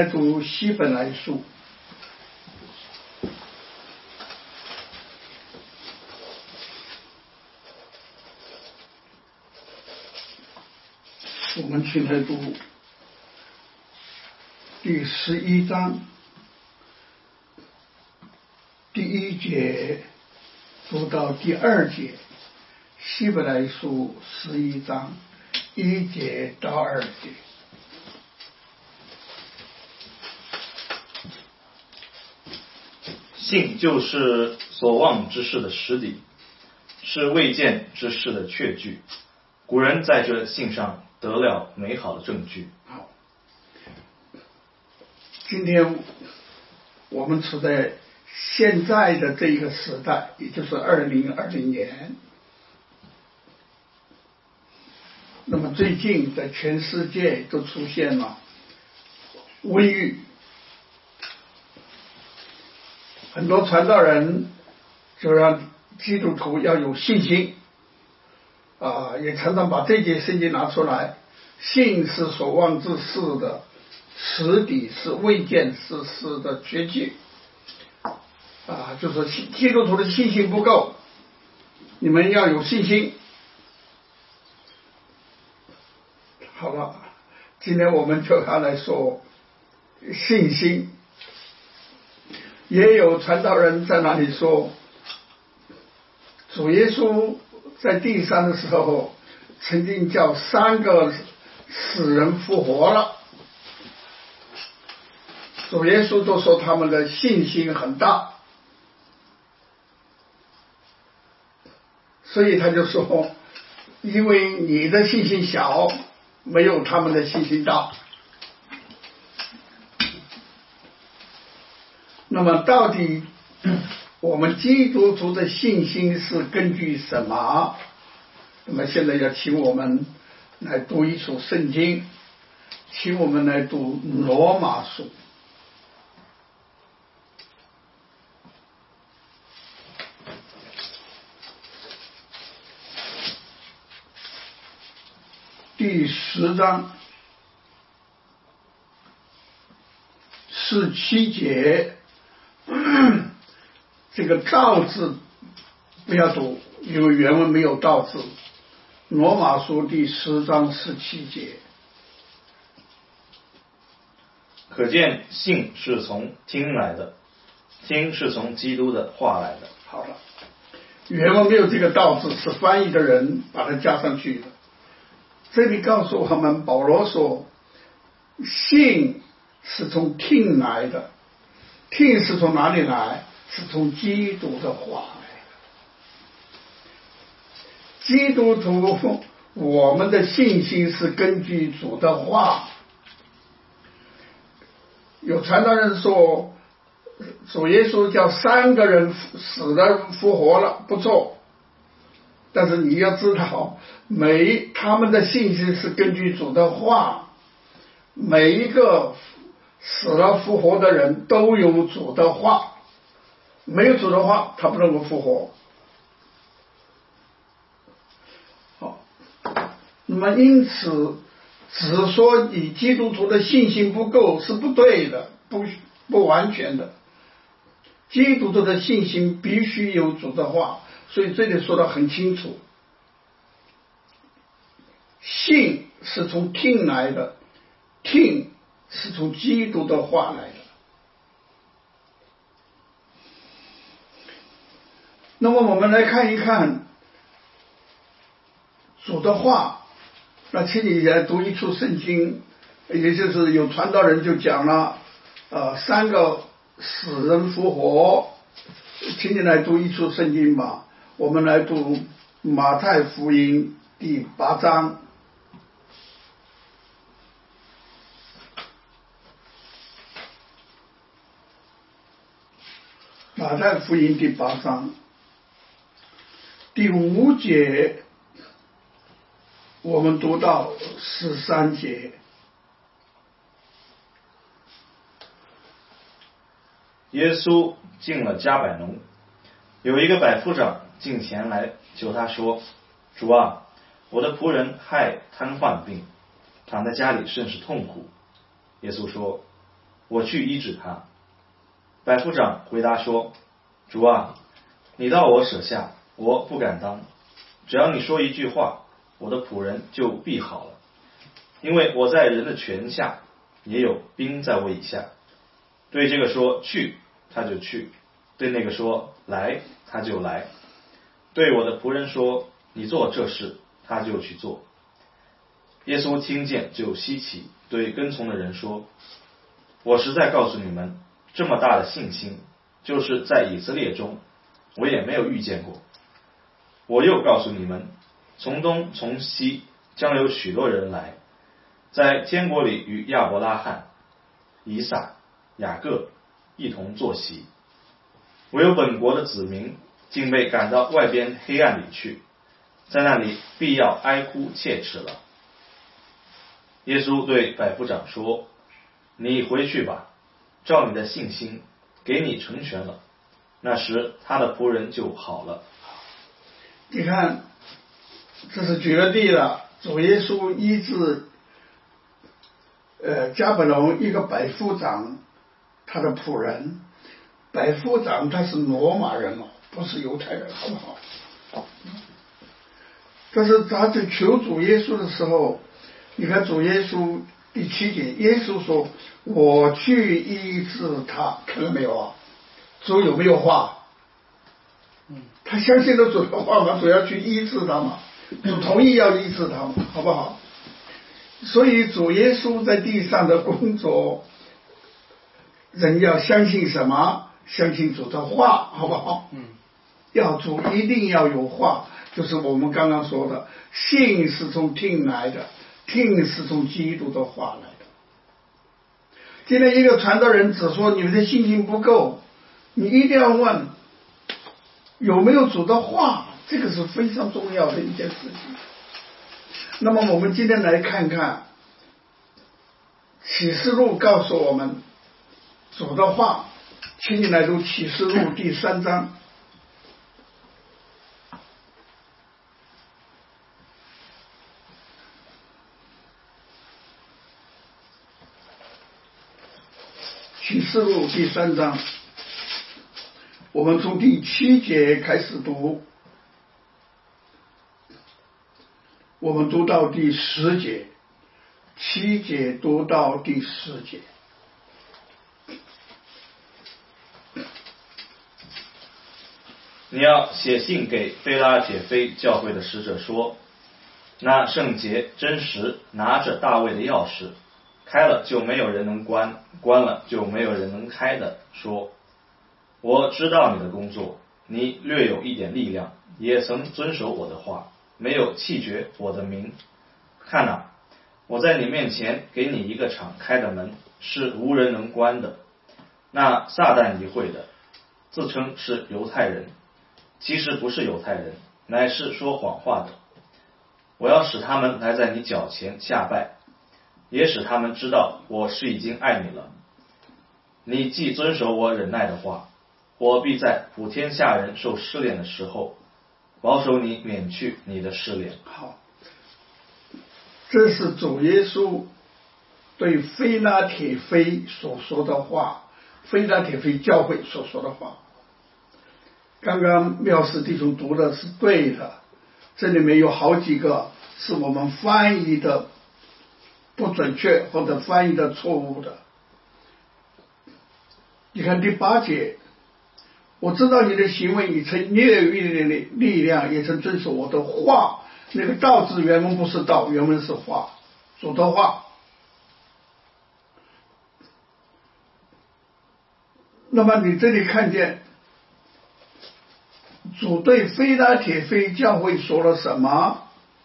来读希伯来书。我们请来读第11章第1节读到第2节，希伯来书11章1节到2节。 信就是所望之事的实底，是未见之事的确据。古人在这信上得了美好的证据。 好，今天我们处在现在的这一个时代，也就是2020年。那么最近在全世界都出现了瘟疫，很多传道人就让基督徒要有信心也常常把这节圣经拿出来，信是所望之事的实底，是未见之事的确据就是基督徒的信心不够，你们要有信心。好了，今天我们就要来说信心。也有传道人在那里说，主耶稣在地上的时候曾经叫3个死人复活了，主耶稣都说他们的信心很大，所以他就说，因为你的信心小，没有他们的信心大。那么到底我们基督徒的信心是根据什么？那么现在要请我们来读一处圣经，请我们来读罗马书。第10章17节，这个道字不要读，因为原文没有道字。罗马书第10章17节， 可见信是从听来的，听是从基督的话来的。 好了，原文没有这个道字，是翻译的人把它加上去的。这里告诉我们，保罗说信是从听来的，听是从哪里来？是从基督的话来的。基督徒我们的信心是根据主的话。有传道人说主耶稣叫3个人死的复活了，不错，但是你要知道，他们的信心是根据主的话，每一个死了复活的人都有主的话，没有主的话他不能够复活。好，那么因此只说你基督徒的信心不够是不对的，不完全的。基督徒的信心必须有主的话，所以这里说得很清楚，信是从听来的，听是从基督的话来的。那么我们来看一看主的话。那请你来读一处圣经，也就是有传道人就讲了3个死人复活，请你来读一处圣经吧。我们来读马太福音第8章。马太福音第8章第5节，我们读到13节。 耶稣进了迦百农，有一个百夫长进前来求他说，主啊，我的仆人害瘫痪病，躺在家里甚是痛苦。耶稣说， 我去医治他。百夫长回答说，主啊，你到我舍下，我不敢当，只要你说一句话，我的仆人就必好了。因为我在人的权下，也有兵在我以下。对这个说去，他就去；对那个说来，他就来。对我的仆人说你做这事，他就去做。耶稣听见就稀奇，对跟从的人说，我实在告诉你们，这么大的信心，就是在以色列中我也没有遇见过。我又告诉你们，从东从西将有许多人来，在天国里与亚伯拉罕、以撒、雅各一同坐席。唯有本国的子民竟被赶到外边黑暗里去，在那里必要哀哭切齿了。耶稣对百夫长说，你回去吧，照你的信心给你成全了。那时他的仆人就好了。 你看，这是举了例了，主耶稣医治迦百农一个百夫长他的仆人。百夫长他是罗马人哦，不是犹太人，好不好？但是他在求主耶稣的时候，你看主耶稣第7节，耶稣说我去医治他，看到没有啊？主有没有话？他相信了主的话嘛，主要去医治他嘛，主同意要医治他嘛，好不好？所以主耶稣在地上的工作，人要相信什么？相信主的话，好不好？要主一定要有话，就是我们刚刚说的，信是从听来的，听是从基督的话来的。今天一个传道人只说你们的信心不够，你一定要问有没有主的话，这个是非常重要的一件事情。那么我们今天来看看启示录告诉我们主的话，请你来读启示录第3章。启示录第3章，我们从第7节开始读，我们读到第10节，7节读到第10节。 你要写信给非拉铁非教会的使者说，那圣洁真实拿着大卫的钥匙，开了就没有人能关，关了就没有人能开的，说，我知道你的工作，你略有一点力量，也曾遵守我的话，没有弃绝我的名。看哪，我在你面前给你一个敞开的门，是无人能关的。那撒旦一会的，自称是犹太人，其实不是犹太人，乃是说谎话的。我要使他们来在你脚前下拜，也使他们知道我是已经爱你了。你既遵守我忍耐的话，我必在普天下人受试炼的时候，保守你免去你的试炼。 好，这是主耶稣对非拉铁非所说的话，非拉铁非教会所说的话。刚刚妙士弟兄读的是对的，这里面有好几个是我们翻译的不准确或者翻译的错误的。你看第8节，我知道你的行为，你曾略有一点的力量，也曾遵守我的话。那个道字原文不是道，原文是话，主的话。那么你这里看见主对非拉铁非教会说了什么？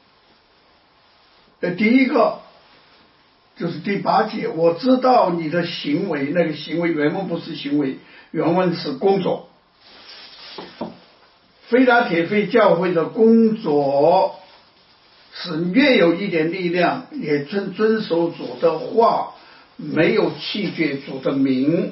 第一个就是第8节，我知道你的行为，那个行为原文不是行为，原文是工作。非拉铁非教会的工作是略有一点力量，也遵守主的话，没有弃绝主的名。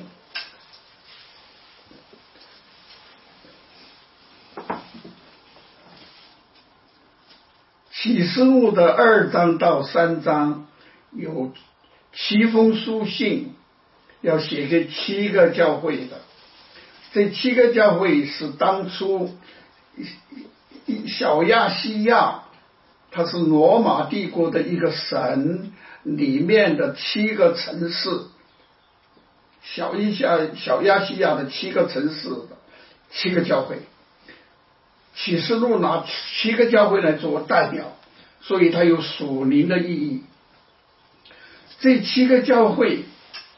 启示录的2章到3章有7封书信， 要写给7个教会的。这7个教会是当初小亚细亚，它是罗马帝国的一个省里面的7个城市，小亚细亚的7个城市的7个教会。启示录拿7个教会来做代表，所以它有属灵的意义。这7个教会，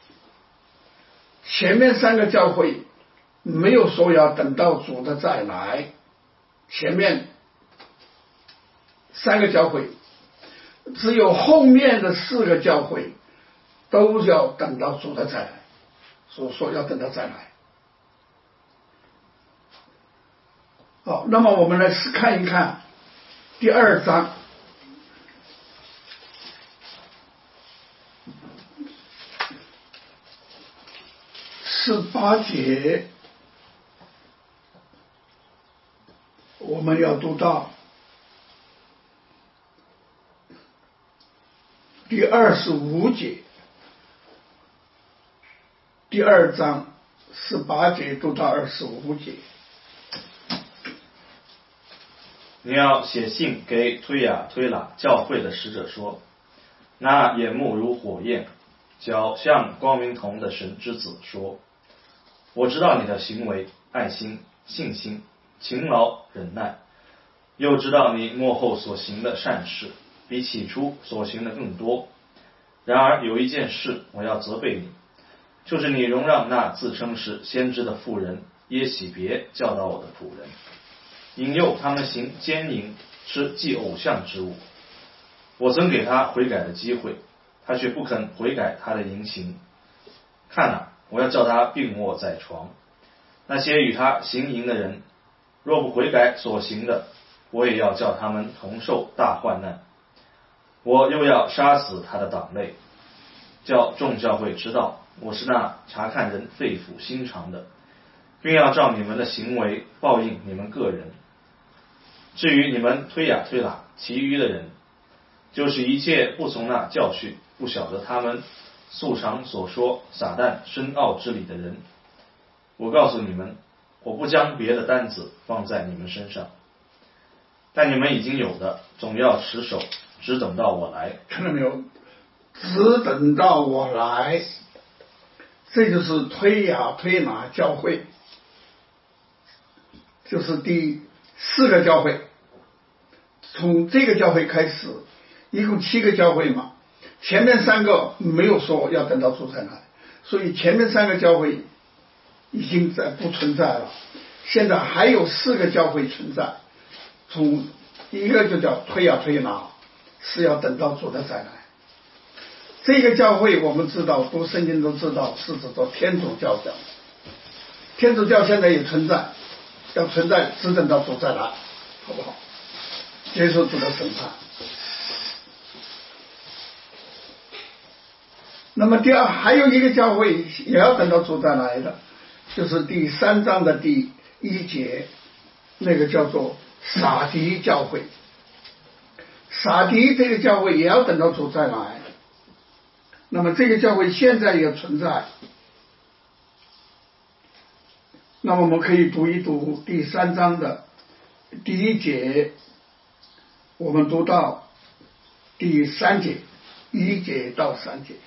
前面3个教会没有说要等到主的再来，前面3个教会，只有后面的4个教会都要等到主的再来，说要等到再来。好，那么我们来看一看第2章。18节，我们要读到第25节，第2章18节读到25节。 你要写信给推雅推喇教会的使者说，那眼目如火焰，脚像光明铜的神之子说，我知道你的行为、爱心、信心、勤劳、忍耐，又知道你末后所行的善事比起初所行的更多。然而有一件事我要责备你，就是你容让那自称是先知的妇人耶洗别教导我的仆人，引诱他们行奸淫，吃祭偶像之物。我曾给他悔改的机会，他却不肯悔改他的淫行。看哪，我要叫他病卧在床。那些与他行淫的人，若不悔改所行的，我也要叫他们同受大患难。我又要杀死他的党类，叫众教会知道我是那查看人肺腑心肠的，并要照你们的行为报应你们个人。至于你们推雅推喇其余的人，就是一切不从那教训，不晓得他们素常所说撒旦深奥之理的人，我告诉你们，我不将别的担子放在你们身上，但你们已经有的，总要持守，只等到我来。 看到没有？只等到我来，这就是推雅推喇教会，就是第4个教会。从这个教会开始，一共7个教会嘛，前面3个没有说要等到主再来，所以前面3个教会已经不存在了。现在还有4个教会存在，从一个就叫推雅推喇，是要等到主的再来。这个教会我们知道，读圣经都知道是指做天主教的。天主教现在也存在，要存在只等到主再来，好不好？接受主的审判。那么还有一个教会也要等到主再来的，就是第3章的第1节，那个叫做撒狄教会。撒狄这个教会也要等到主再来。那么这个教会现在也存在。那么我们可以读一读第3章的第1节，我们读到第3节，1节到3节。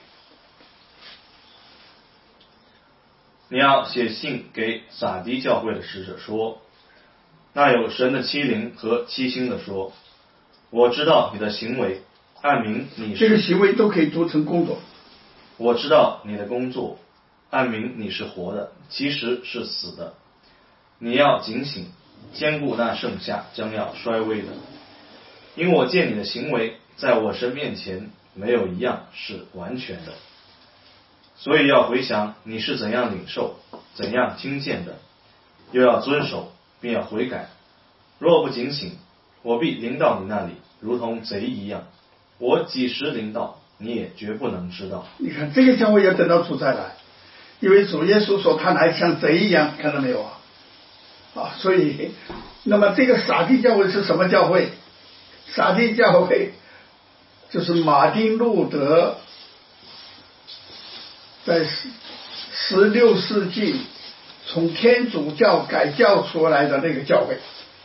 你要写信给撒狄教会的使者说，那有神的欺凌和欺心的说，我知道你的行为，按明你是这个行为都可以读成工作。 我知道你的工作，按明你是活的，其实是死的。你要警醒，兼顾那剩下将要衰微的，因我见你的行为在我神面前没有一样是完全的，所以要回想你是怎样领受，怎样听见的，又要遵守，并要悔改。若不警醒，我必临到你那里，如同贼一样。我几时临到，你也绝不能知道。 你看这个教会要等到主再来，因为主耶稣说他来像贼一样，看到没有啊？所以那么这个撒狄教会是什么教会？撒狄教会就是马丁路德在 16世纪从天主教改教出来的那个教会，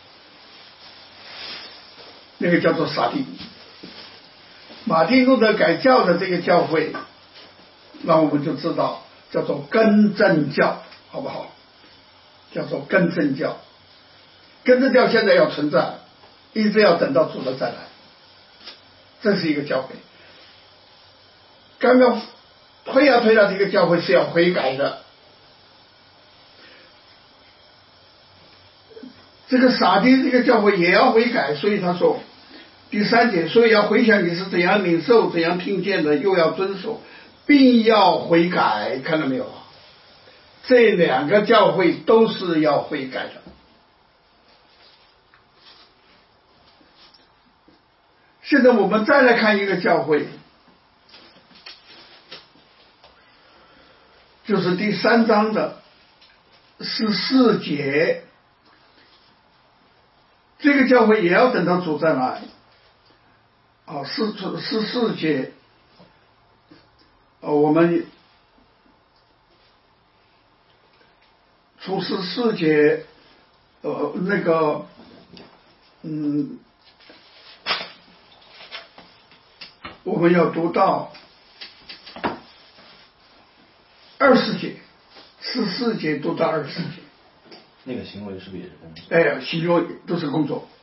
那个叫做撒蒂。马丁路德改教的这个教会，那我们就知道叫做更正教，好不好？叫做更正教。更正教现在要存在，一直要等到主的再来，这是一个教会。刚刚推啊推啊，这个教会是要悔改的。这个撒丁这个教会也要悔改，所以他说第3节，所以要回想你是怎样领受怎样听见的，又要遵守，并要悔改。看到没有？这2个教会都是要悔改的。现在我们再来看一个教会，就是第3章的14节，这个教会也要等到主再来。14节，我们从14节，我们要读到20节，14节读到20节。 那个行为是不是也是工作？ 行为都是工作。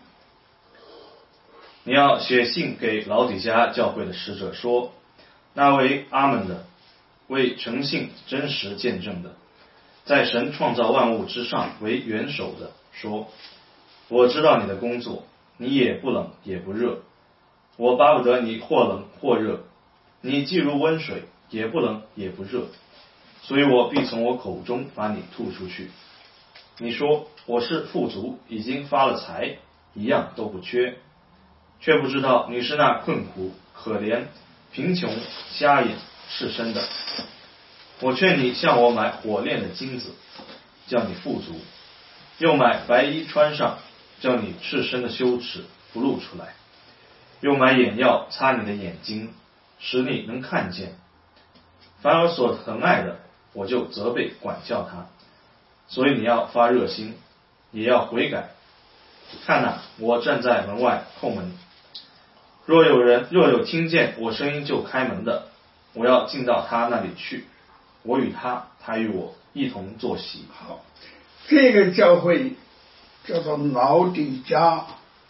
你要写信给老底嘉教会的使者说，那为阿们的，为诚信真实见证的，在神创造万物之上为元首的说，我知道你的工作，你也不冷也不热，我巴不得你或冷或热，你既如温水，也不冷也不热，所以我必从我口中把你吐出去。你说我是富足，已经发了财，一样都不缺，却不知道你是那困苦、可怜、贫穷、瞎眼、赤身的。我劝你向我买火炼的金子，叫你富足；又买白衣穿上，叫你赤身的羞耻不露出来；又买眼药擦你的眼睛，使你能看见。凡而所疼爱的，我就责备管教他。所以你要发热心，也要悔改。看哪，我站在门外叩门。若有听见我声音就开门的，我要进到他那里去，我与他，他与我一同坐席。 好，这个教会叫做老底嘉，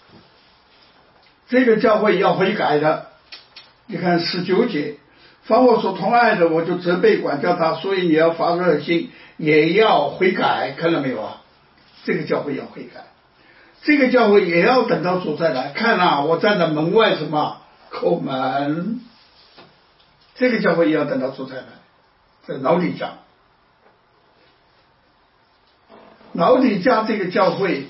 这个教会要悔改的。你看19节，凡我所疼爱的，我就责备管教他，所以你要发热心，也要悔改。看到没有啊？这个教会要悔改，这个教会也要等到主再来。看啊，我站在门外什么叩门，这个教会也要等到主再来。在老底嘉，老底嘉这个教会，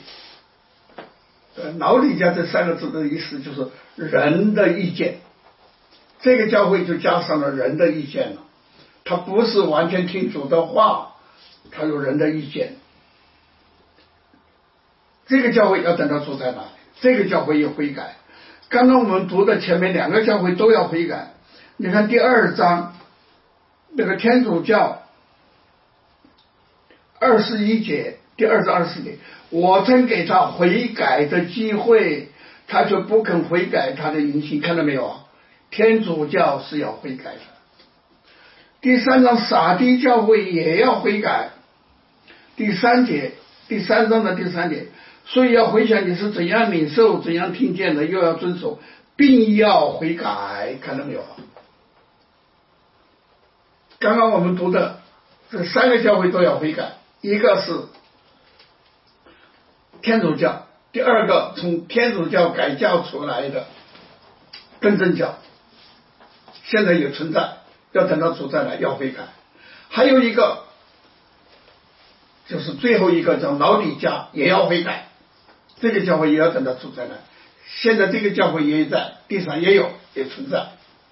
老底嘉这3个字的意思就是人的意见，这个教会就加上了人的意见了，他不是完全听主的话，他有人的意见。这个教会要等到主再来，这个教会也悔改。刚刚我们读的前面2个教会都要悔改。你看第2章那个天主教21节，第2至24节，我曾给他悔改的机会，他却不肯悔改他的淫行。看到没有啊？天主教是要悔改的。第3章撒狄教会也要悔改。第3节，第3章的第3节，所以要回想你是怎样领受怎样听见的，又要遵守，并要悔改。看到没有？刚刚我们读的这3个教会都要悔改，一个是天主教，第2个从天主教改教出来的更正教，现在也存在，要等到主再来要悔改。还有一个就是最后一个叫老底嘉，也要悔改，这个教会也要等到主再来。现在这个教会也在地上也有，也存在。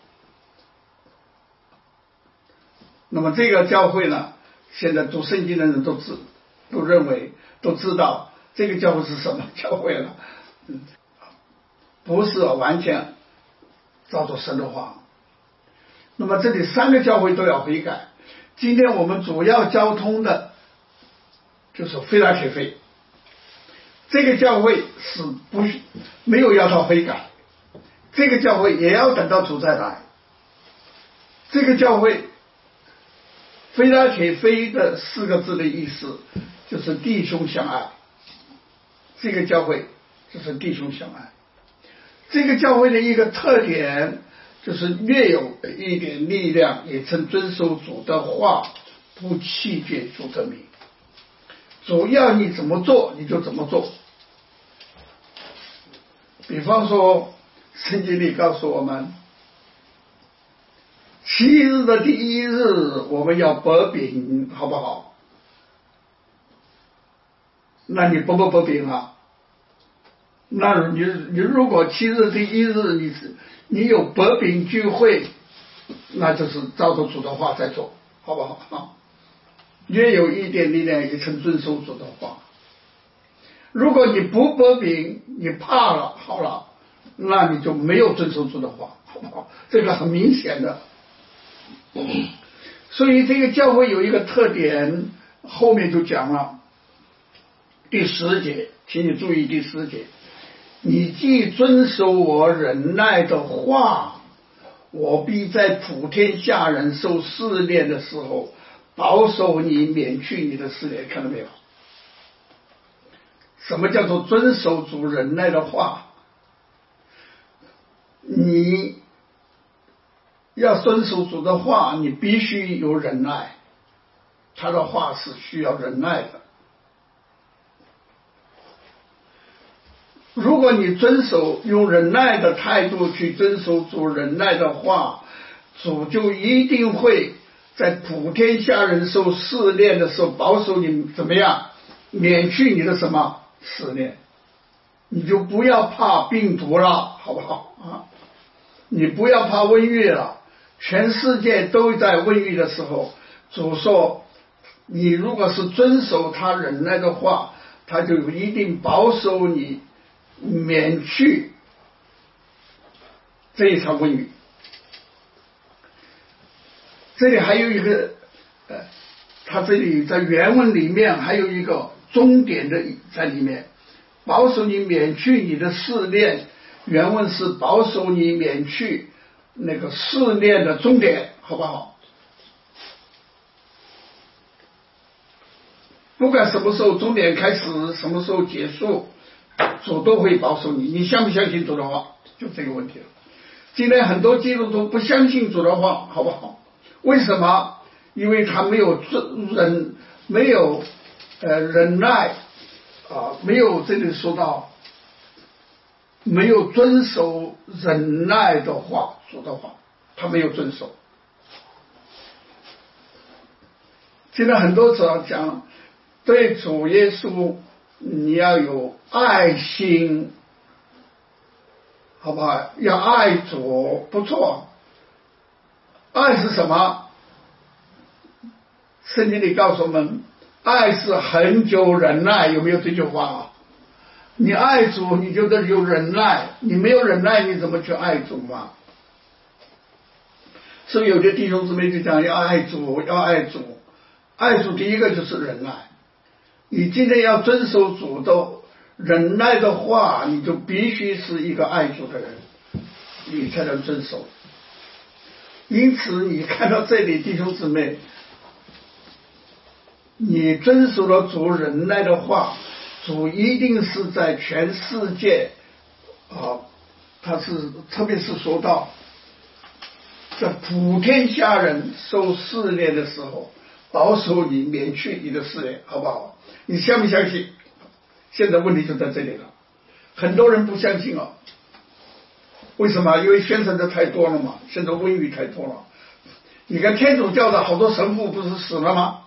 那么这个教会呢，现在读圣经的人都认为都知道这个教会是什么教会了，不是完全照着神的话。那么这里3个教会都要悔改， 今天我们主要交通的就是非拉铁非，这个教会是没有要到悔改，这个教会也要等到主再来。这个教会非拉铁非的4个字的意思就是弟兄相爱，这个教会就是弟兄相爱。这个教会的一个特点就是越有一点力量，也曾遵守主的话，不弃绝主的名。主要你怎么做你就怎么做。比方说圣经里告诉我们7日的第1日我们要擘饼，好不好？那你不擘饼啊？那你如果7日第1日你有擘饼聚会，那就是照着主的话在做，好不好？越有一点力量也曾遵守主的话。如果你不擘饼，你怕了，好了，那你就没有遵守主的话，好不好？这个很明显的。所以这个教会有一个特点，后面就讲了第10节，请你注意第10节，你既遵守我忍耐的话，我必在普天下人受试炼的时候保守你，免去你的试炼。看到没有？什么叫做遵守主忍耐的话？你要遵守主的话，你必须有忍耐，他的话是需要忍耐的。如果你用忍耐的态度去遵守主忍耐的话，主就一定会在普天下人受试炼的时候保守你怎么样，免去你的什么试炼。你就不要怕病毒了，好不好啊？你不要怕瘟疫了，全世界都在瘟疫的时候，主说你如果是遵守他忍耐的话，他就一定保守你，免去这一场瘟疫。这里还有一个他这里在原文里面还有一个终点的在里面，保守你免去你的试炼，原文是保守你免去那个试炼的终点，好不好？不管什么时候终点开始，什么时候结束，主都会保守你。你相不相信主的话，就这个问题了。今天很多基督徒不相信主的话，好不好？为什么？因为他没有忍耐没有这里说到没有遵守忍耐的话，主的话他没有遵守。现在很多时候讲对主耶稣你要有爱心，好不好？要爱主，不错。爱是什么？圣经里告诉我们，爱是恒久忍耐，有没有这句话啊？你爱主你就得有忍耐，你没有忍耐你怎么去爱主嘛？所以有些弟兄姊妹就讲要爱主，要爱主。爱主第一个就是忍耐，你今天要遵守主的忍耐的话，你就必须是一个爱主的人，你才能遵守。因此你看到这里弟兄姊妹，你遵守了主忍耐的话，主一定是在全世界他是特别是说到在普天下人受试炼的时候保守你，免去你的试炼，好不好？你相不相信？现在问题就在这里了，很多人不相信啊。为什么？因为宣传的太多了嘛，现在瘟疫太多了。你看天主教的好多神父不是死了吗？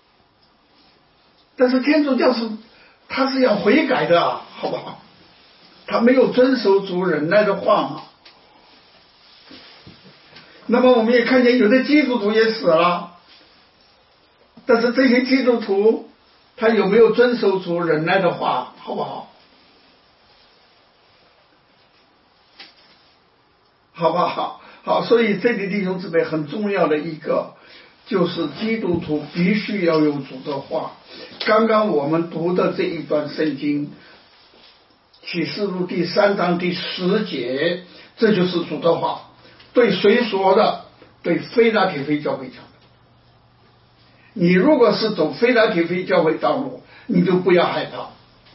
但是天主教他是要悔改的啊，好不好？他没有遵守主忍耐的话嘛。那么我们也看见有的基督徒也死了，但是这些基督徒他有没有遵守主忍耐的话，好不好？好不好？好，所以这里弟兄姊妹很重要的一个， 就是基督徒必须要有主的话。刚刚我们读的这一段圣经，启示录第3章第10节，这就是主的话。对谁说的？对非拉铁非教会讲的。你如果是走非拉铁非教会道路，你就不要害怕。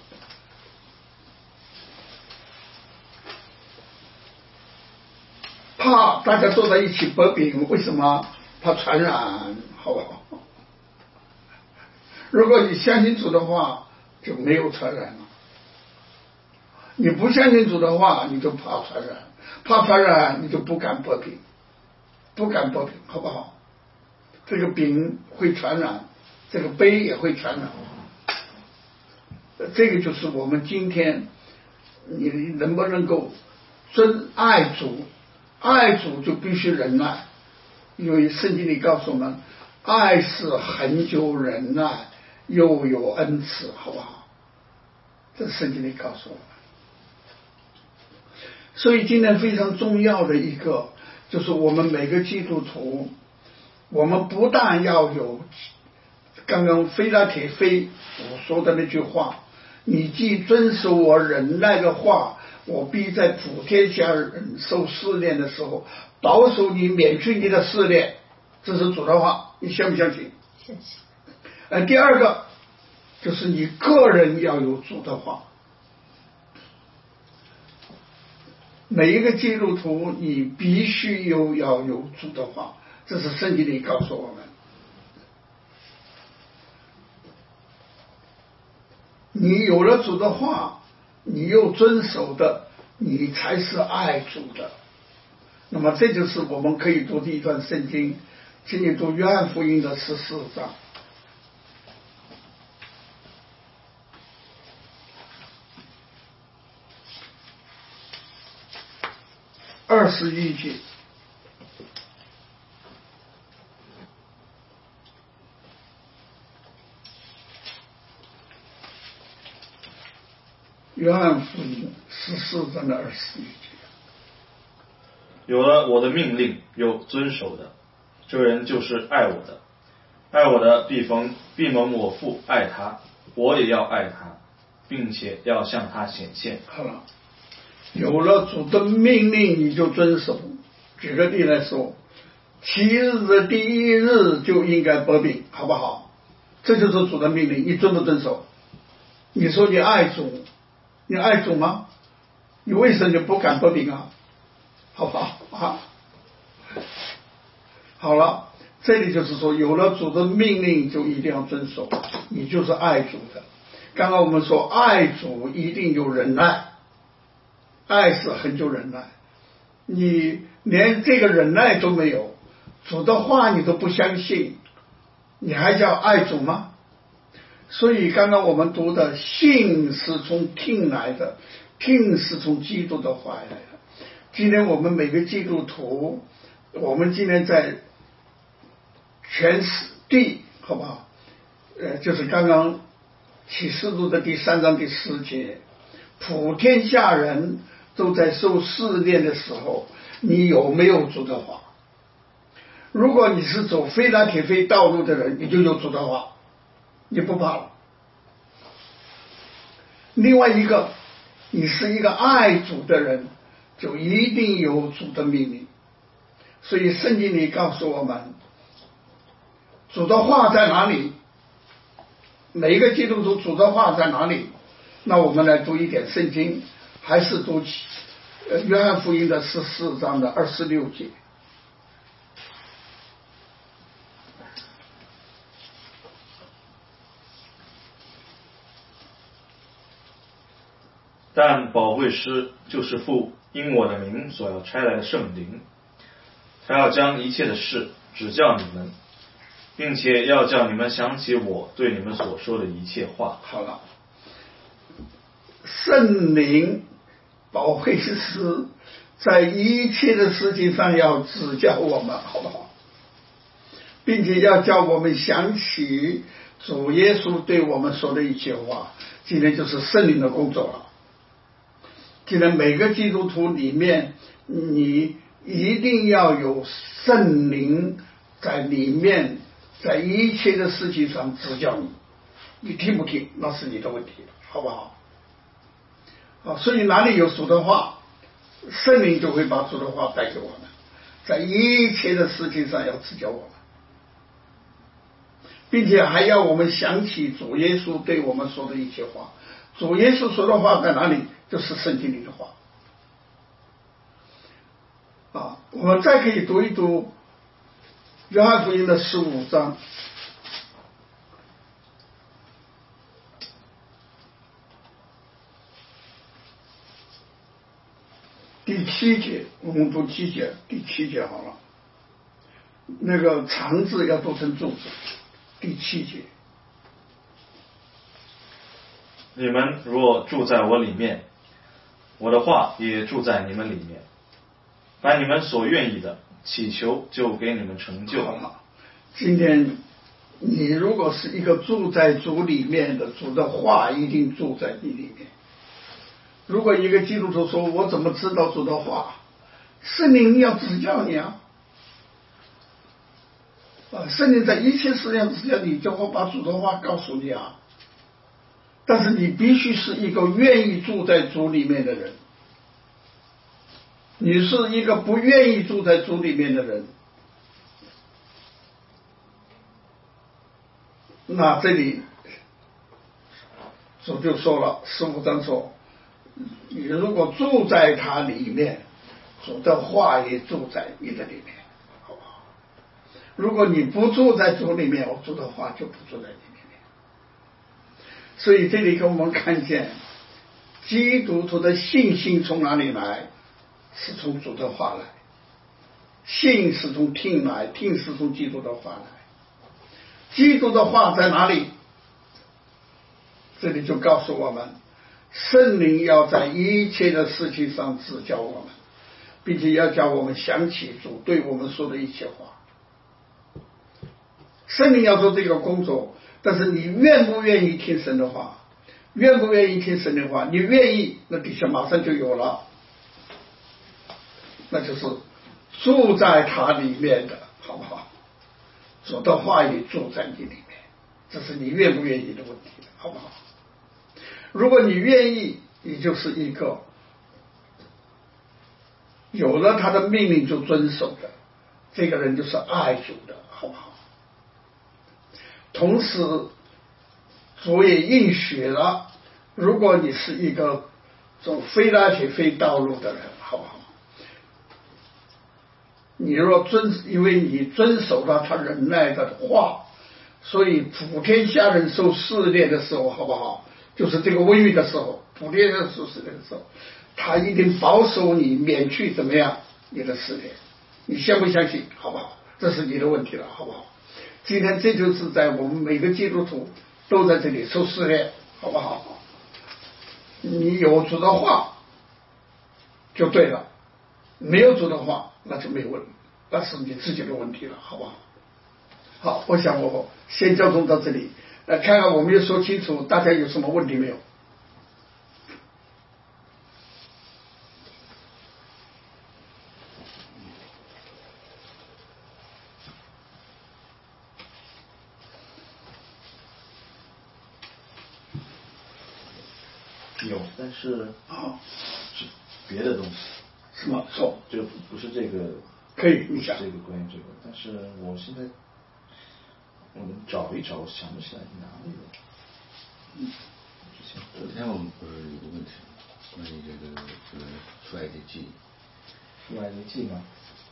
怕大家坐在一起薄饼，为什么？怕传染，好不好？如果你相信主的话，就没有传染了。你不相信主的话，你就怕传染，怕传染你就不敢薄饼，不敢薄饼，好不好？这个饼会传染，这个杯也会传染。这个就是我们今天你能不能够爱主，爱主就必须忍耐，因为圣经里告诉我们，爱是恒久忍耐，又有恩慈，好不好？这圣经里告诉我们。所以今天非常重要的一个，就是我们每个基督徒，我们不但要有刚刚非拉铁非我说的那句话，你既遵守我忍耐的话，我必在普天下忍受试炼的时候保守你，免去你的试炼。这是主的话，你相不相信？ 相信。 第二个就是你个人要有主的话。每一个基督徒你必须要有主的话，这是圣经里告诉我们。你有了主的话，你又遵守的，你才是爱主的。那么这就是我们可以读的一段圣经，请你读约翰福音的14章21节。约翰福音14章的21节。 有了我的命令又遵守的，这人就是爱我的。爱我的必蒙我父爱他，我也要爱他，并且要向他显现。 好了，有了主的命令你就遵守。举个例来说，7日的第1日就应该薄饼，好不好？这就是主的命令，你遵不遵守？你说你爱主，你爱主吗？你为什么不敢薄饼啊？好不好啊？好了，这里就是说，有了主的命令就一定要遵守，你就是爱主的。刚刚我们说爱主一定有忍耐，爱是恒久忍耐，你连这个忍耐都没有，主的话你都不相信，你还叫爱主吗？所以刚刚我们读的信是从听来的，听是从基督的话来的。今天我们每个基督徒，我们今天在全地，好不好？就是刚刚启示录的第3章第10节，普天下人都在受试炼的时候，你有没有主的话？如果你是走非拉铁非道路的人，你就有主的话，你不怕了。另外一个，你是一个爱主的人，就一定有主的命令。所以圣经里告诉我们，主的话在哪里？每一个基督徒主的话在哪里？那我们来读一点圣经，还是读约翰福音的14章的26节。 但保惠师就是父因我的名所要差来的圣灵，他要将一切的事指教你们，并且要叫你们想起我对你们所说的一切话。 好了，圣灵保惠师在一切的事情上要指教我们，好不好？并且要叫我们想起主耶稣对我们说的一切话。今天就是圣灵的工作了。今天每个基督徒里面，你一定要有圣灵在里面在一切的事情上指教你，你听不听那是你的问题，好不好？所以哪里有主的话，圣灵就会把主的话带给我们，在一切的事情上要指教我们，并且还要我们想起主耶稣对我们说的一些话。主耶稣说的话在哪里？就是圣经里的话。我们再可以读一读约翰福音的15章第7节，我们读7节，第7节好了。那个长字要读成柱子，第7节。 你们若住在我里面，我的话也住在你们里面。把你们所愿意的祈求，就给你们成就。 好了，今天你如果是一个住在主里面的，主的话一定住在你里面。如果一个基督徒说我怎么知道主的话，圣灵要指教你啊，圣灵在一切事上指教你，就会把主的话告诉你啊。但是你必须是一个愿意住在主里面的人。你是一个不愿意住在主里面的人，那这里主就说了，15章说，你如果住在他里面，主的话也住在你的里面，好不好？如果你不住在主里面，我主的话就不住在你里面。所以这里给我们看见基督徒的信心从哪里来？是从主的话来，信是从听来，听是从基督的话来。基督的话在哪里？这里就告诉我们，圣灵要在一切的事情上指教我们，并且要叫我们想起主对我们说的一切话。圣灵要做这个工作，但是你愿不愿意听神的话？愿不愿意听神的话？你愿意，那底下马上就有了，那就是住在他里面的，好不好？主的话也住在你里面，这是你愿不愿意的问题，好不好？如果你愿意，你就是一个有了他的命令就遵守的，这个人就是爱主的，好不好？同时主也应许了，如果你是一个走非拉铁非道路的人，好不好？你若因为你遵守了他忍耐的话，所以普天下人受试炼的时候，好不好？就是这个瘟疫的时候，普天下人受试炼的时候，他一定保守你，免去怎么样你的试炼。你相不相信？好不好？这是你的问题了，好不好？今天这就是在我们每个基督徒都在这里受试炼，好不好？你有主的话就对了，没有主的话那就没有问题，那是你自己的问题了，好不好？好，我想我先交通到这里，看看我没有说清楚，大家有什么问题没有？ 有，但是是别的东西。 什么错？ 就不是这个， 可以你讲这个关于这个，但是我现在我们找一找，我想不起来哪里了。 昨天我们不是有个问题，关于这个出埃及记。 出埃及记吗？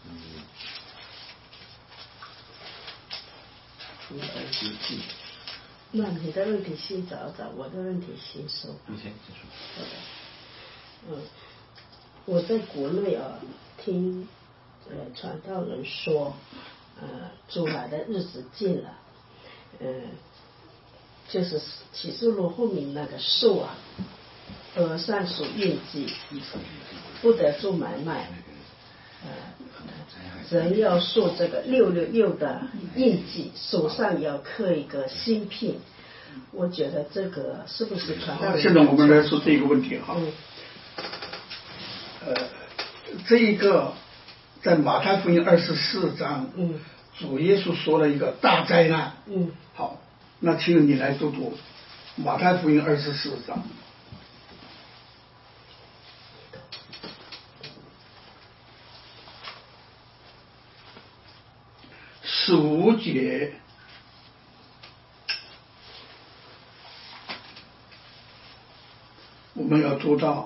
出埃及记。 那你的问题先找找，我的问题先说。 以前结束。 好的。我在国内听传道人说，主来的日子近了，就是启示录后面那个树额上属印记，不得做买卖，人要受这个666的印记，手上要刻一个芯片。我觉得这个是不是传道人？ 现在我们来说这个问题哈。这一个在马太福音24章， 主耶稣说了一个大灾难。好，那请你来读读马太福音24章15节。我们要读到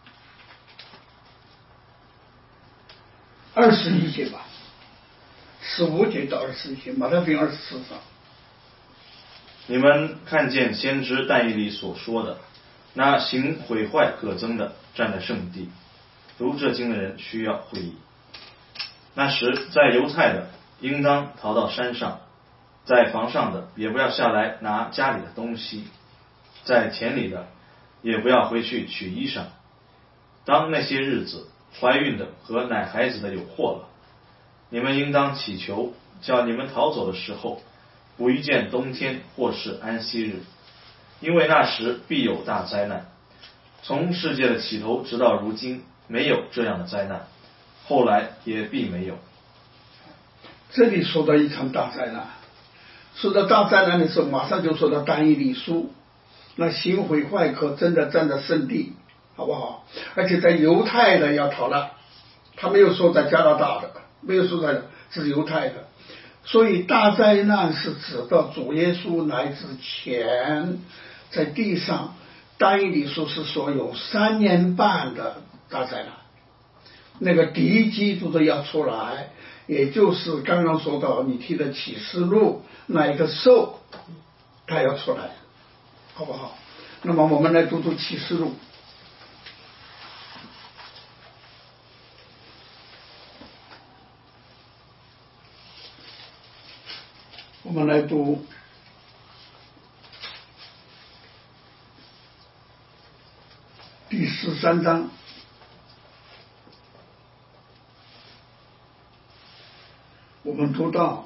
21节吧，15节到21节，马太福音24章。 你们看见先知但以理所说的，那行毁坏可憎的站在圣地，读这经的人需要会意。那时在犹太的应当逃到山上，在房上的也不要下来拿家里的东西，在田里的也不要回去取衣裳。当那些日子，怀孕的和奶孩子的有祸了，你们应当祈求，叫你们逃走的时候不遇见冬天或是安息日，因为那时必有大灾难。从世界的起头直到如今，没有这样的灾难，后来也必没有。 这里说到一场大灾难，说到大灾难的时候，马上就说到但以理书，那行毁坏可真的站在圣地，好不好？而且在犹太的要逃难，他没有说在加拿大的，没有说在是犹太的。所以大灾难是指到主耶稣来之前，在地上但以理书是说有3年半的大灾难，那个敌基督的要出来，也就是刚刚说到你提的启示录那一个兽，他要出来，好不好？那么我们来读读启示录。我们来读第13章。我们读到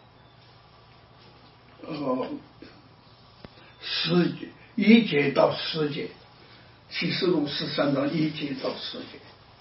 1节到10节，启示录13章1节到10节。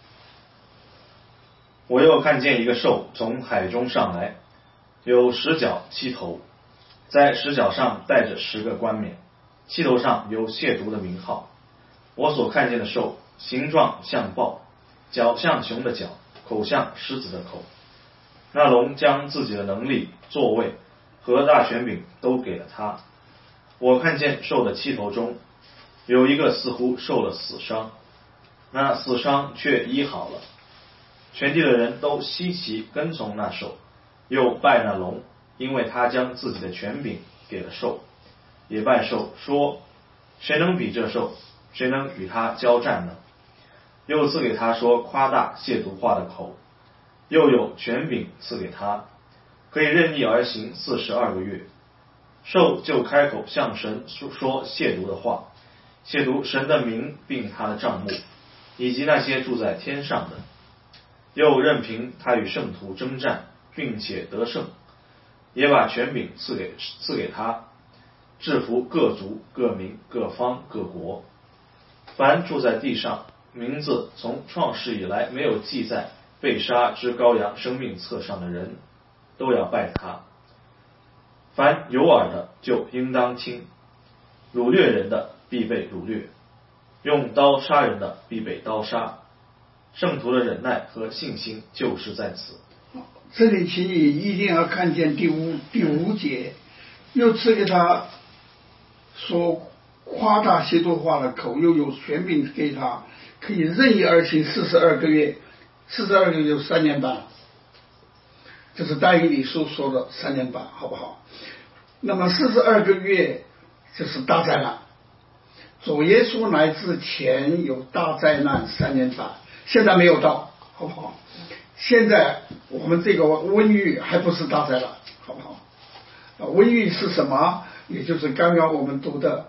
我又看见一个兽从海中上来，有10角7头，在10角上带着10个冠冕，7头上有亵渎的名号。我所看见的兽形状像豹，脚像熊的脚，口像狮子的口。那龙将自己的能力、座位和大权柄都给了他。我看见兽的7头中有一个似乎受了死伤，那死伤却医好了。全地的人都稀奇跟从那兽，又拜那龙，因为他将自己的权柄给了兽，也拜兽，说：谁能比这兽？谁能与他交战呢？又赐给他说夸大亵渎话的口，又有权柄赐给他，可以任意而行42个月。兽就开口向神说亵渎的话，亵渎神的名并他的帐幕，以及那些住在天上的。又任凭他与圣徒征战，并且得胜，也把权柄赐给他，制服各族、各民、各方、各国。凡住在地上，名字从创世以来没有记在被杀之羔羊生命册上的人，都要拜他。凡有耳的就应当听，掳掠人的必被掳掠，用刀杀人的必被刀杀。圣徒的忍耐和信心就是在此。 这里请你一定要看见第五节，又赐给他说夸大亵渎话的口，又有权柄给他，可以任意而行42个月，42个月有3年半，这是但以理书说的3年半，好不好？那么42个月就是大灾难，主耶稣来之前有大灾难3年半，现在没有到，好不好？现在我们这个瘟疫还不是大灾难，好不好？瘟疫是什么？也就是刚刚我们读的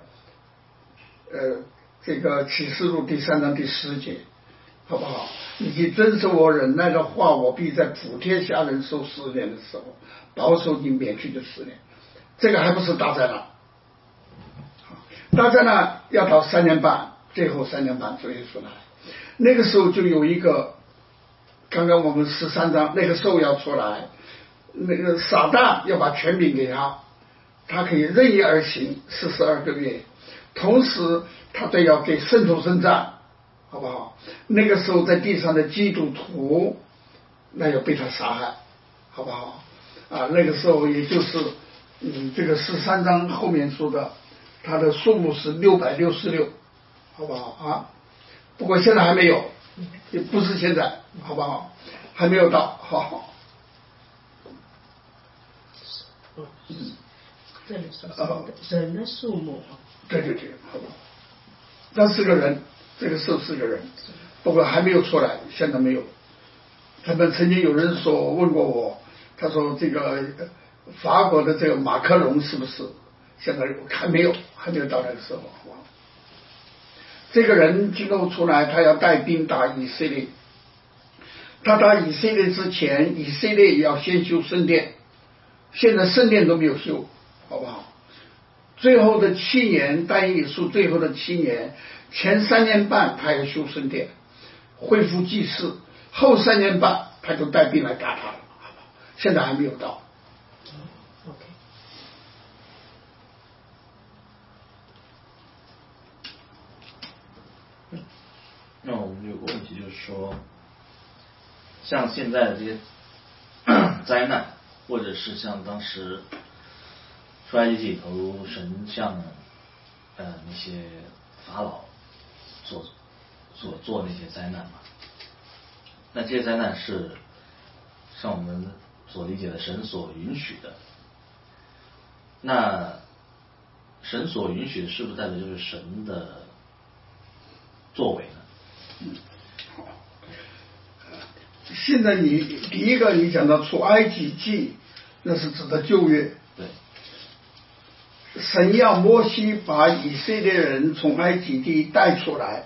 这个启示录第3章第10节，好不好？以及遵守我忍耐的话，我必在普天下人受试炼的时候保守你免去的试炼。这个还不是大灾难，大灾难要到3年半，最后3年半主耶稣来，那个时候就有一个，刚刚我们13章那个兽要出来， 那个撒旦要把权柄给他，他可以任意而行42个月，同时他都要给圣徒征战，好不好？那个时候在地上的基督徒那要被他杀害，好不好？那个时候也就是这个13章后面说的，他的数目是666，好不好啊？不过现在还没有，也不是现在，好不好？还没有到，好。 这里说人的数目。 对，好吧。那是个人，这个时候是个人，不过还没有出来，现在没有。他们曾经有人说问过我，他说这个法国的这个马克龙是不是？现在还没有到那个时候，好吧。这个人今后出来，他要带兵打以色列。他打以色列之前，以色列也要先修圣殿，现在圣殿都没有修，好不好？最后的7年，但以理书最后的7年，前3年半他要修圣殿，恢复祭祀，后3年半他就带兵来打他了，好不好？现在还没有到。 OK。 那我们有个问题就是说，像现在的这些灾难，或者是像当时出埃及记里头神像那些法老所做那些灾难嘛，那这些灾难是像我们所理解的神所允许的，那神所允许的是不是代表就是神的作为呢？ 好。现在第一个你讲到出埃及记，那是指的旧约。 对。 神要摩西把以色列人从埃及地带出来，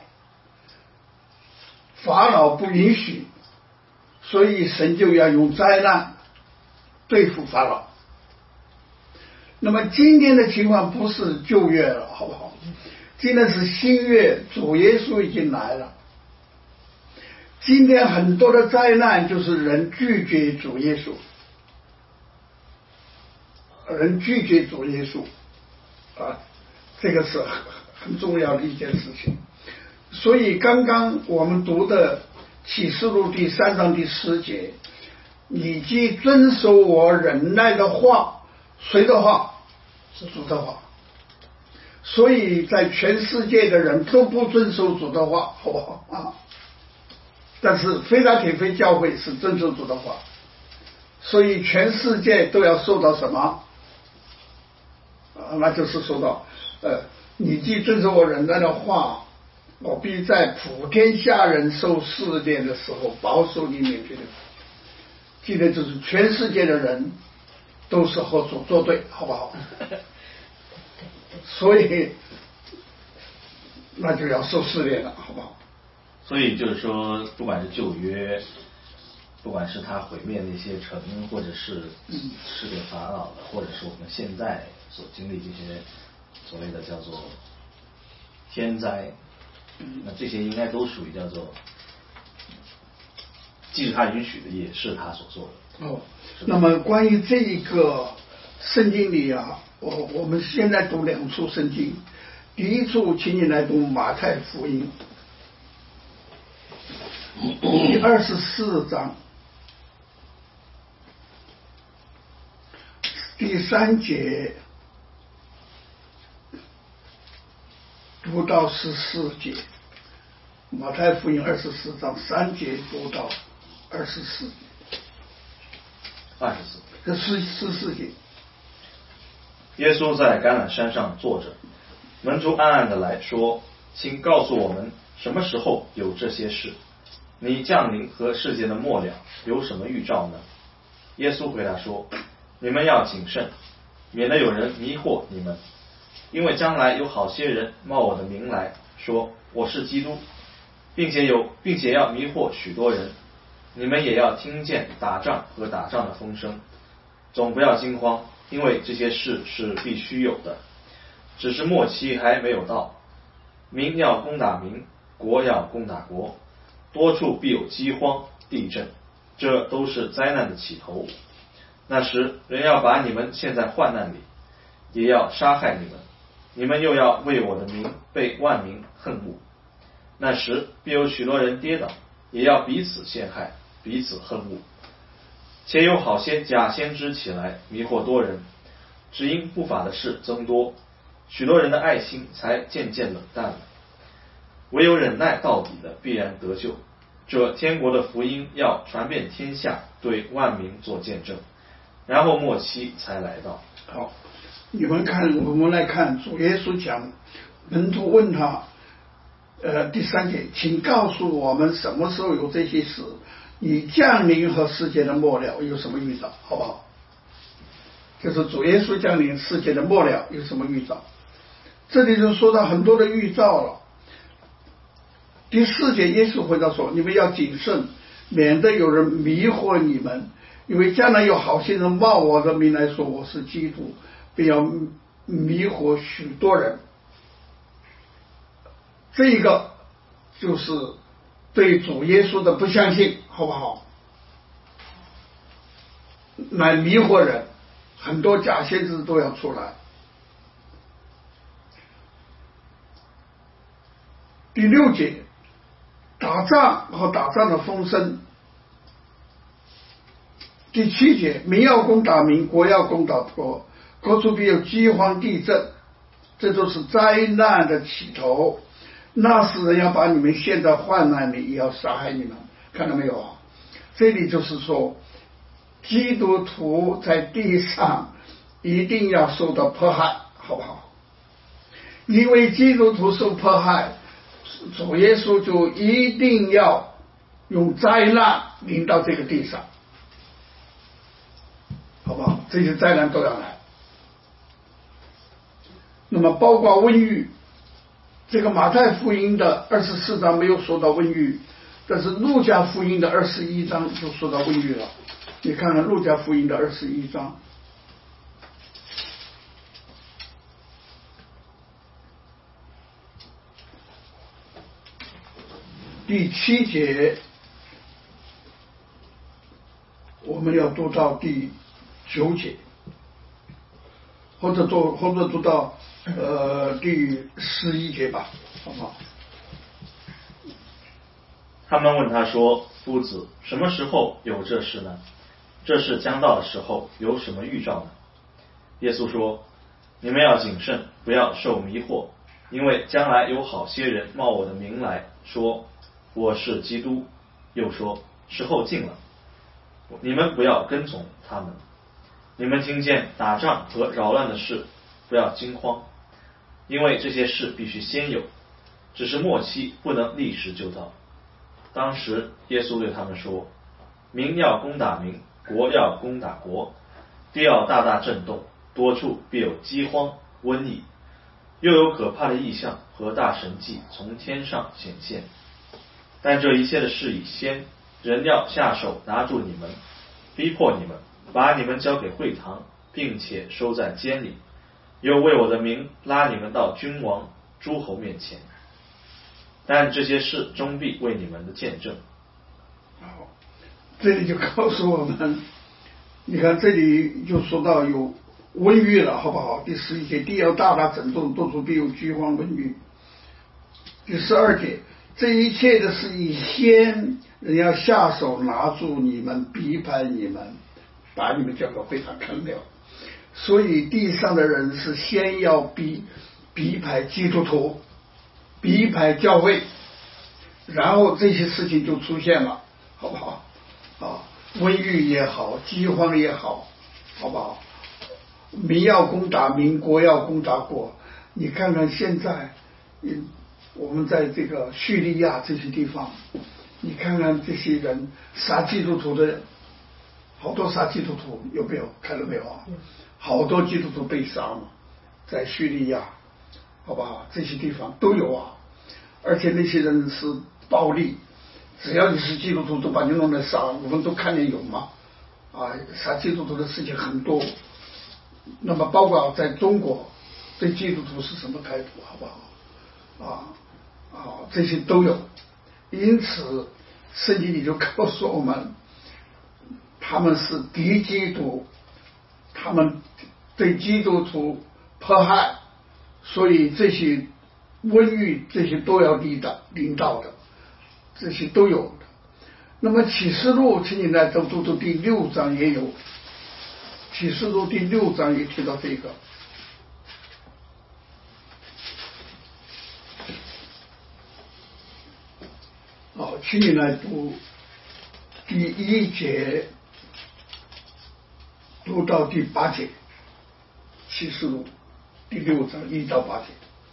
法老不允许，所以神就要用灾难对付法老。那么今天的情况不是旧约了，好不好？今天是新约，主耶稣已经来了。今天很多的灾难就是人拒绝主耶稣，人拒绝主耶稣这个是很重要的一件事情。所以刚刚我们读的启示录第3章第10节，你既遵守我忍耐的话，谁的话？是主的话。所以在全世界的人都不遵守主的话，好不好啊？但是非拉铁非教会是遵守主的话，所以全世界都要受到什么？那就是说到你既遵守我忍耐的话，我必在普天下人受试炼的时候保守你免去的。记得就是全世界的人都是和主作对，好不好？所以那就要受试炼了，好不好？ 所以就是说，不管是旧约，不管是他毁灭那些城，或者是施给法老的，或者是我们现在所经历这些所谓的叫做天灾，那这些应该都属于叫做，既是他允许的，也是他所做的。 那么关于这一个圣经里我们现在读2处圣经，第一处请你来读马太福音第24章第3节读到14节，马太福音24章3节读到24节，14节。 耶稣在橄榄山上坐着，门徒暗暗的来说：“请告诉我们，什么时候有这些事？你降临和世界的末了有什么预兆呢？”耶稣回答说：“你们要谨慎，免得有人迷惑你们，因为将来有好些人冒我的名来说我是基督，并且要迷惑许多人。你们也要听见打仗和打仗的风声，总不要惊慌，因为这些事是必须有的，只是末期还没有到。民要攻打民，国要攻打国，多处必有饥荒、地震，这都是灾难的起头。 那时人要把你们陷在患难里，也要杀害你们，你们又要为我的名被万民恨恶。那时必有许多人跌倒，也要彼此陷害，彼此恨恶。且有好些假先知起来，迷惑多人。只因不法的事增多，许多人的爱心才渐渐冷淡了。唯有忍耐到底的，必然得救。这天国的福音要传遍天下，对万民做见证，然后末期才来到。 好，你们看，我们来看主耶稣讲，门徒问他，第3节，请告诉我们什么时候有这些事？你降临和世界的末了有什么预兆？好不好？就是主耶稣降临世界的末了有什么预兆？这里就说到很多的预兆了。第4节，耶稣回答说：“你们要谨慎，免得有人迷惑你们，因为将来有好些人冒我的名来说我是基督，并要迷惑许多人。”这个就是对主耶稣的不相信，好不好？来迷惑人，很多假先知都要出来。第6节，打仗和打仗的风声。第7节，民要攻打民，国要攻打国，各处必有饥荒地震，这都是灾难的起头。那时人要把你们陷在患难里，也要杀害你们。看到没有啊？这里就是说，基督徒在地上一定要受到迫害，好不好？因为基督徒受迫害，主耶稣就一定要用灾难临到这个地上，好不好？这些灾难都要来。那么包括瘟疫，这个马太福音的24章没有说到瘟疫，但是路加福音的21章就说到瘟疫了。你看看路加福音的21章。第7节，我们要读到第9节，或者读到第11节吧，好不好？ 他们问他说：“夫子，什么时候有这事呢？这事将到的时候有什么预兆呢？”耶稣说：“你们要谨慎，不要受迷惑，因为将来有好些人冒我的名来说我是基督，又说时候近了，你们不要跟从他们。你们听见打仗和扰乱的事，不要惊慌，因为这些事必须先有，只是末期不能立时就到。当时耶稣对他们说：民要攻打民，国要攻打国，地要大大震动，多处必有饥荒、瘟疫，又有可怕的异象和大神迹从天上显现。但这一切的事以先，人要下手拿住你们，逼迫你们，把你们交给会堂，并且收在监里，又为我的名拉你们到君王、诸侯面前。但这些事终必为你们的见证。 好，这里就告诉我们，你看这里就说到有瘟疫了，好不好？第11节，地要大大震动，多处必有饥荒瘟疫。第12节，这一切的事以先，人要下手拿住你们，逼迫你们，把你们交给会堂坑掉。所以地上的人是先要逼迫基督徒，逼迫教会，然后这些事情就出现了，好不好？瘟疫也好，饥荒也好，好不好？民要攻打民，国要攻打国。你看看现在，我们在这个叙利亚这些地方，你看看这些人杀基督徒的，好多杀基督徒，有没有看到没有啊？好多基督徒被杀嘛，在叙利亚，好不好？这些地方都有啊，而且那些人是暴力，只要你是基督徒，都把你弄来杀，我们都看见有嘛，杀基督徒的事情很多。那么包括在中国，对基督徒是什么态度，好不好？这些都有。因此，圣经里就告诉我们，他们是敌基督， 他们对基督徒迫害，所以这些瘟疫这些都要临到的，这些都有的。那么启示录请你来读第6章也有，启示录第6章也提到这个。好，请你来读第1节读到第8节，启示录第6章1到8节。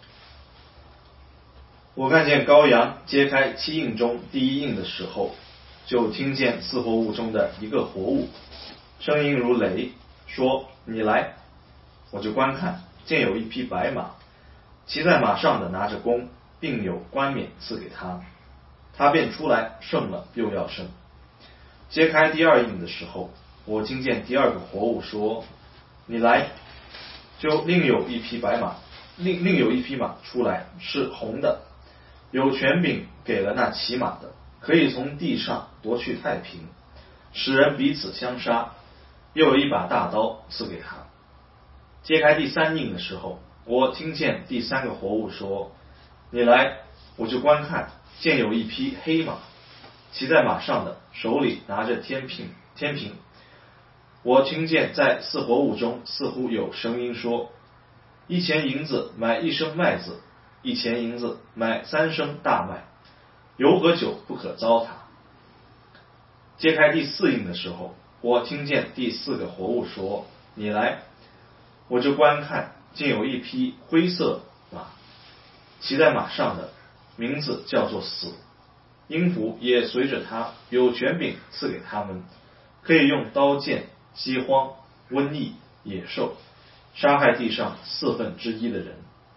我看见羔羊揭开7印中第1印的时候，就听见4活物中的一个活物，声音如雷，说：你来。我就观看，见有一匹白马，骑在马上的拿着弓，并有冠冕赐给他，他便出来，胜了又要胜。揭开第2印的时候，我听见第2个活物说：你来。就另有一匹马出来，是红的，有权柄给了那骑马的，可以从地上夺去太平，使人彼此相杀，又有一把大刀赐给他。揭开第3印的时候，我听见第3个活物说：你来。我就观看，见有一匹黑马，骑在马上的手里拿着天平。我听见在4活物中似乎有声音说：1钱银子买1升麦子，1钱银子买3升大麦，油和酒不可糟蹋。揭开第4印的时候，我听见第4个活物说：你来。我就观看，见有一匹灰色马，骑在马上的名字叫做死，阴府也随着他，有权柄赐给他们，可以用刀剑、饥荒、瘟疫、野兽杀害地上1/4的人。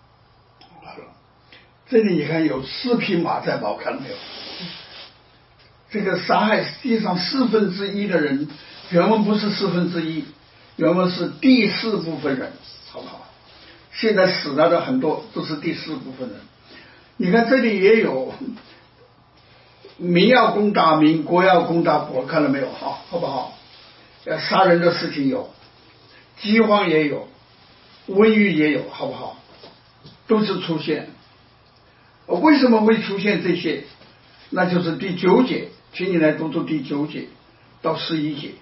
这里你看有4匹马在跑，看到没有？这个杀害地上1/4的人，原文不是1/4，原文是第4部分人，好不好？现在死了的很多都是第4部分人。你看这里也有民要攻打民，国要攻打国，看到没有？好不好？杀人的事情有，饥荒也有，瘟疫也有，好不好？都是出现。为什么会出现这些？那就是第9节，请你来读第9节到11节。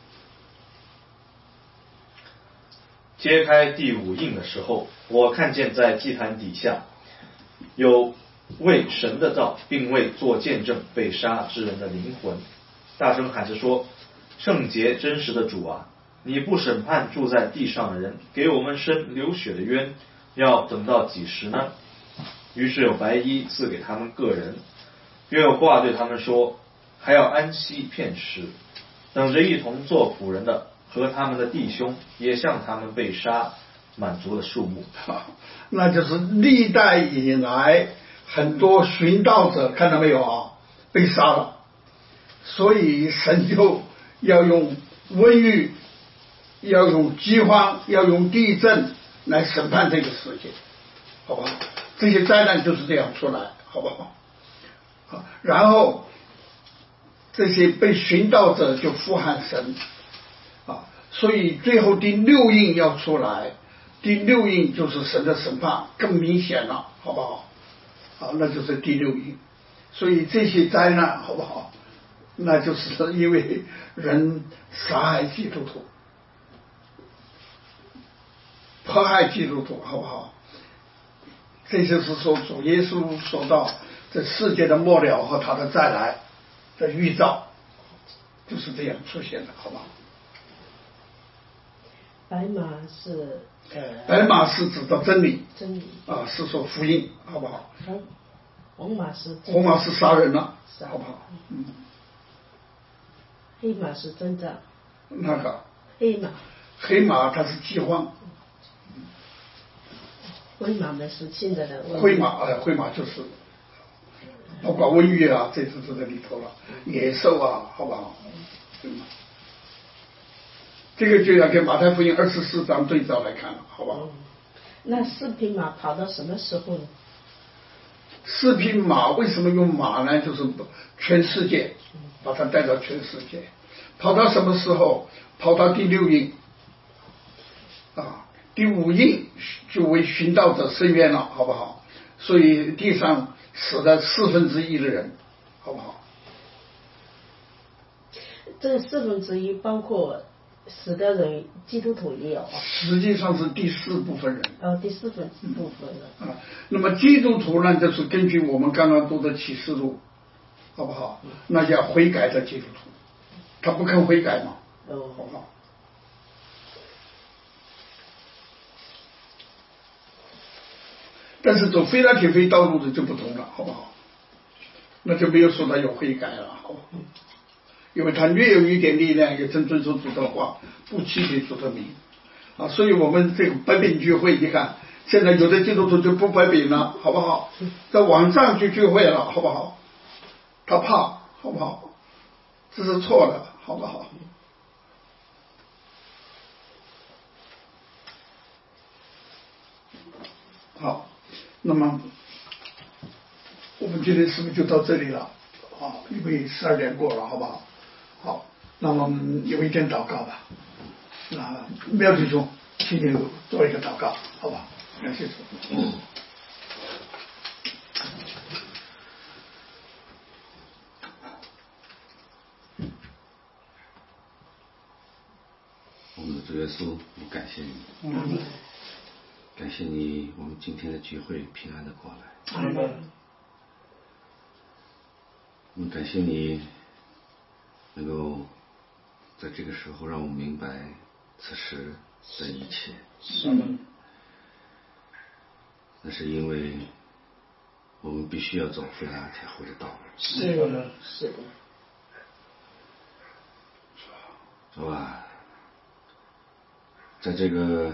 揭开第5印的时候，我看见在祭坛底下有为神的道并为做见证被杀之人的灵魂，大声喊着说：圣洁真实的主啊，你不审判住在地上的人，给我们伸流血的冤，要等到几时呢？于是有白衣赐给他们个人，又有话对他们说：还要安息片时，等着一同做仆人的和他们的弟兄也像他们被杀满足了数目。 那就是历代以来很多寻道者，看到没有啊？被杀了，所以神就要用瘟疫，要用饥荒，要用地震来审判这个世界，好不好？这些灾难就是这样出来，好不好？好，然后这些被寻道者就呼喊神啊，所以最后第6印要出来，第6印就是神的审判更明显了，好不好？好，那就是第6印。所以这些灾难，好不好？那就是因为人杀害基督徒，迫害基督徒，好不好？这就是说主耶稣说到这世界的末了和他的再来的预兆，就是这样出现的，好不好？ 白马是白马是指的真理， 真理啊，是说福音，好不好？ 红马是红马是杀人了，好不好？ 黑马是征兆。 那个黑马它是饥荒。 灰马们是新的人。 灰马就是包括瘟疫啊，这都在里头了，野兽啊，好不好？这个就要跟马太福音24章对照来看了，好不好？ 那4匹马跑到什么时候呢 ？4匹马为什么用马呢？就是全世界，把它带到全世界。跑到什么时候？跑到第6印， 第五印就为寻道者伸冤了，好不好？所以地上死了1/4的人，好不好？ 这个1/4包括死的人，基督徒也有啊。 实际上是第4部分人。 第4部分人。 那么基督徒呢，就是根据我们刚刚读的启示录，好不好？那叫悔改的基督徒，他不肯悔改嘛，好不好？但是走非拉铁非道路的就不同了，好不好？那就没有说他有悔改了，好不好？因为他略有一点力量，也曾遵守主的话，不欺骗主的名啊。所以我们这个白饼聚会，你看现在有的基督徒就不白饼了，好不好？在网上去聚会了，好不好？他怕，好不好？这是错的，好不好？好，那么我们今天是不是就到这里了？好，因为12点过了，好不好？好，那我们有一点祷告吧。那苗弟兄，请你做一个祷告，好吧？感谢主。 我们的主耶稣，我感谢你，感谢你，我们今天的聚会平安的过来。我们感谢你能够在这个时候让我们明白此时的一切。那是因为我们必须要走非拉铁会的道路。 是的。 是吧？在这个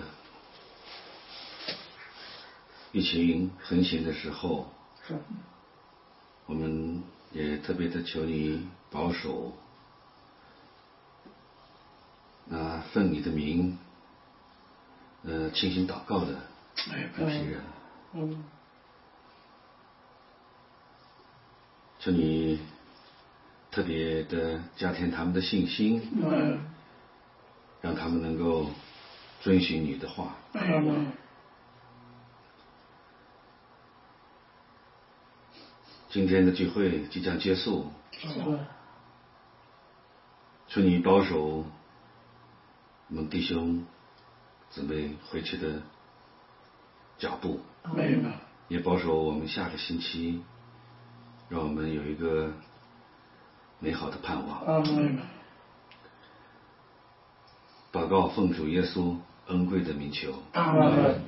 疫情横行的时候，我们也特别的求你保守那奉你的名倾心祷告的一批人。求你特别的加添他们的信心，让他们能够遵循你的话。今天的聚会即将结束，求你保守我们弟兄姊妹回去的脚步，也保守我们下个星期，让我们有一个美好的盼望。祷告奉主耶稣恩贵的名求。